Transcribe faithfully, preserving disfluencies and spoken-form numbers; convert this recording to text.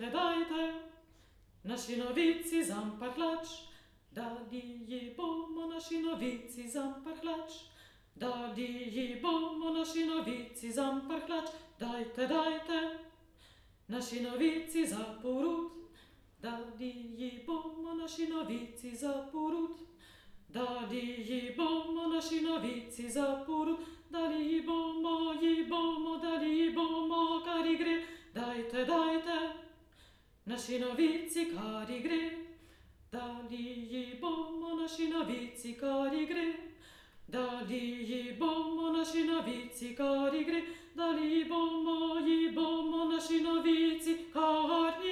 Dajte, dajte, naši novici zamparhlač, dali ji bomo naši novici zamparhlač, dali ji bomo naši novici zamparhlač, dajte, dajte, naši novici za porut, dali ji bomo naši novici za porut, dali ji bomo naši novici za porut, dali ji bomo, ji bomo, dali ji bomo, kar ji gre, dajte, dajte, naši novici, kar ji gre, dali ji bomo naši novici, kar ji gre, dali ji bomo naši novici, kar ji gre, dali ji bomo, ji bomo naši novici, kar